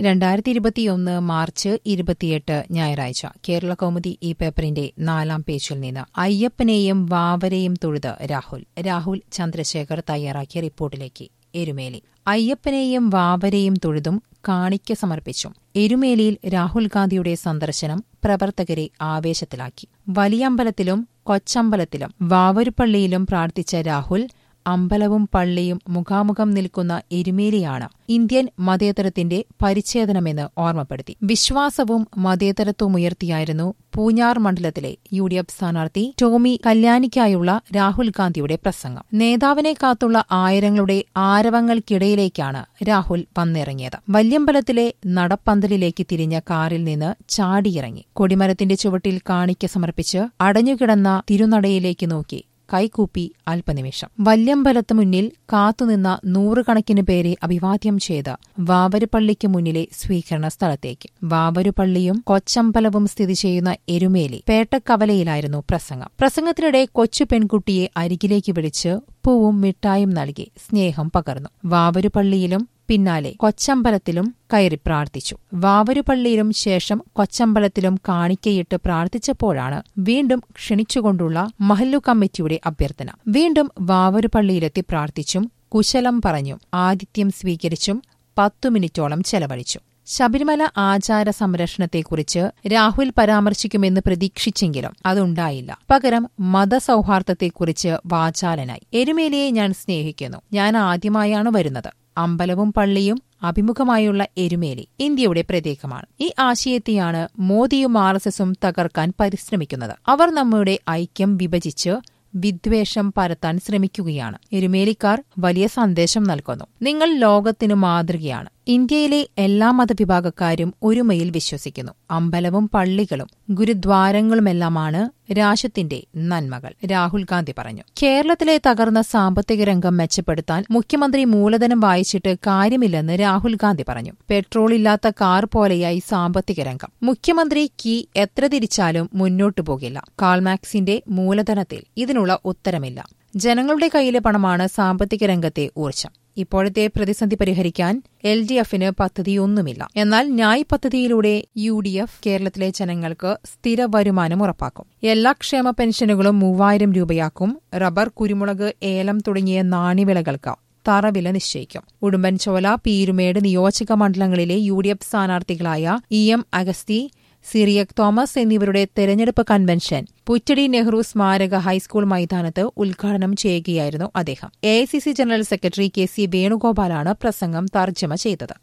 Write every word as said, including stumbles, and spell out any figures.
രണ്ടായിരത്തി ഇരുപത്തിയൊന്ന് മാർച്ച് ഇരുപത്തിയെട്ട് ഞായറാഴ്ച കേരള കൗമുദി ഈ പേപ്പറിന്റെ നാലാം പേജിൽ നിന്ന് അയ്യപ്പനെയും വാവരെയും തൊഴുത് രാഹുൽ രാഹുൽ ചന്ദ്രശേഖർ തയ്യാറാക്കിയ റിപ്പോർട്ടിലേക്ക്. എരുമേലി അയ്യപ്പനെയും വാവരെയും തൊഴുതും കാണിക്ക സമർപ്പിച്ചും എരുമേലിയിൽ രാഹുൽ ഗാന്ധിയുടെ സന്ദർശനം പ്രവർത്തകരെ ആവേശത്തിലാക്കി. വലിയമ്പലത്തിലും കൊച്ചമ്പലത്തിലും വാവരുപള്ളിയിലും പ്രാർത്ഥിച്ച രാഹുൽ അമ്പലവും പള്ളിയും മുഖാമുഖം നിൽക്കുന്ന എരുമേലിയാണ് ഇന്ത്യൻ മതേതരത്തിന്റെ പരിച്ഛേദനമെന്ന് ഓർമ്മപ്പെടുത്തി. വിശ്വാസവും മതേതരത്വമുയർത്തിയായിരുന്നു പൂഞ്ഞാർ മണ്ഡലത്തിലെ യു ഡി എഫ് സ്ഥാനാർത്ഥി ടോമി കല്യാണിക്കായുള്ള രാഹുൽ ഗാന്ധിയുടെ പ്രസംഗം. നേതാവിനെ കാത്തുള്ള ആയിരങ്ങളുടെ ആരവങ്ങൾക്കിടയിലേക്കാണ് രാഹുൽ വന്നിറങ്ങിയത്. വല്യമ്പലത്തിലെ നടപ്പന്തലിലേക്ക് തിരിഞ്ഞ കാറിൽ നിന്ന് ചാടിയിറങ്ങി. കൊടിമരത്തിന്റെ ചുവട്ടിൽ കാണിക്ക സമർപ്പിച്ച് അടഞ്ഞുകിടന്ന തിരുനടയിലേക്ക് നോക്കി കൈകൂപ്പി അല്പനിമിഷം. വല്യമ്പലത്ത് മുന്നിൽ കാത്തുനിന്ന നൂറുകണക്കിന് പേരെ അഭിവാദ്യം ചെയ്ത് വാവരുപള്ളിക്ക് മുന്നിലെ സ്വീകരണ സ്ഥലത്തേക്ക്. വാവരുപള്ളിയും കൊച്ചമ്പലവും സ്ഥിതി ചെയ്യുന്ന എരുമേലി പേട്ടക്കവലയിലായിരുന്നു പ്രസംഗം. പ്രസംഗത്തിനിടെ കൊച്ചു പെൺകുട്ടിയെ അരികിലേക്ക് വിളിച്ച് പൂവും മിഠായും നൽകി സ്നേഹം പകർന്നു. വാവരുപള്ളിയിലും പിന്നാലെ കൊച്ചമ്പലത്തിലും കയറി പ്രാർത്ഥിച്ചു. വാവരുപള്ളിയിലും ശേഷം കൊച്ചമ്പലത്തിലും കാണിക്കയിട്ട് പ്രാർത്ഥിച്ചപ്പോഴാണ് വീണ്ടും ക്ഷണിച്ചുകൊണ്ടുള്ള മഹല്ലു കമ്മിറ്റിയുടെ അഭ്യർത്ഥന. വീണ്ടും വാവരുപള്ളിയിലെത്തി പ്രാർത്ഥിച്ചും കുശലം പറഞ്ഞും ആതിഥ്യം സ്വീകരിച്ചും പത്തു മിനിറ്റോളം ചെലവഴിച്ചു. ശബരിമല ആചാര സംരക്ഷണത്തെക്കുറിച്ച് രാഹുൽ പരാമർശിക്കുമെന്ന് പ്രതീക്ഷിച്ചെങ്കിലും അതുണ്ടായില്ല. പകരം മതസൗഹാർദ്ദത്തെക്കുറിച്ച് വാചാലനായി. എരുമേലിയെ ഞാൻ സ്നേഹിക്കുന്നു. ഞാൻ ആദ്യമായാണ് വരുന്നത്. അമ്പലവും പള്ളിയും അഭിമുഖമായുള്ള എരുമേലി ഇന്ത്യയുടെ പ്രതീകമാണ്. ഈ ആശയത്തെയാണ് മോദിയും ആർ എസ് എസും തകർക്കാൻ പരിശ്രമിക്കുന്നത്. അവർ നമ്മുടെ ഐക്യം വിഭജിച്ച് വിദ്വേഷം പരത്താൻ ശ്രമിക്കുകയാണ്. എരുമേലിക്കാർ വലിയ സന്ദേശം നൽകുന്നു. നിങ്ങൾ ലോകത്തിനു മാതൃകയാണ്. ഇന്ത്യയിലെ എല്ലാ മതവിഭാഗക്കാരും ഒരുമയിൽ വിശ്വസിക്കുന്നു. അമ്പലവും പള്ളികളും ഗുരുദ്വാരങ്ങളുമെല്ലാമാണ് രാജ്യത്തിന്റെ നന്മകൾ, രാഹുൽ ഗാന്ധി പറഞ്ഞു. കേരളത്തിലെ തകർന്ന സാമ്പത്തിക രംഗം മെച്ചപ്പെടുത്താൻ മുഖ്യമന്ത്രി മൂലധനം വായിച്ചിട്ട് കാര്യമില്ലെന്ന് രാഹുൽ ഗാന്ധി പറഞ്ഞു. പെട്രോൾ ഇല്ലാത്ത കാർ പോലെയായി സാമ്പത്തിക രംഗം. മുഖ്യമന്ത്രി കീ എത്ര തിരിച്ചാലും മുന്നോട്ടു പോകില്ല. കാൾമാക്സിന്റെ മൂലധനത്തിൽ ഇതിനുള്ള ഉത്തരമില്ല. ജനങ്ങളുടെ കയ്യിലെ പണമാണ് സാമ്പത്തിക രംഗത്തെ ഊർജ്ജം. ഇപ്പോഴത്തെ പ്രതിസന്ധി പരിഹരിക്കാൻ എൽ ഡി എഫിന് പദ്ധതിയൊന്നുമില്ല. എന്നാൽ ന്യായ് പദ്ധതിയിലൂടെ യു ഡി എഫ് കേരളത്തിലെ ജനങ്ങൾക്ക് സ്ഥിര വരുമാനം ഉറപ്പാക്കും. എല്ലാ ക്ഷേമ പെൻഷനുകളും മൂവായിരം രൂപയാക്കും. റബ്ബർ, കുരുമുളക്, ഏലം തുടങ്ങിയ നാണ്യവിളകൾക്ക് തറവില നിശ്ചയിക്കും. ഉടുമ്പൻചോല, പീരുമേട് നിയോജക മണ്ഡലങ്ങളിലെ യു ഡി എഫ് സ്ഥാനാർത്ഥികളായ ഇ എം അഗസ്തി, സിറിയക് തോമസ് എന്നിവരുടെ തെരഞ്ഞെടുപ്പ് കൺവെൻഷൻ പുറ്റടി നെഹ്റു സ്മാരക ഹൈസ്കൂൾ മൈതാനത്ത് ഉദ്ഘാടനം ചെയ്യുകയായിരുന്നു അദ്ദേഹം. A I C C general secretary K C വേണുഗോപാലാണ് പ്രസംഗം തർജ്ജമ ചെയ്തത്.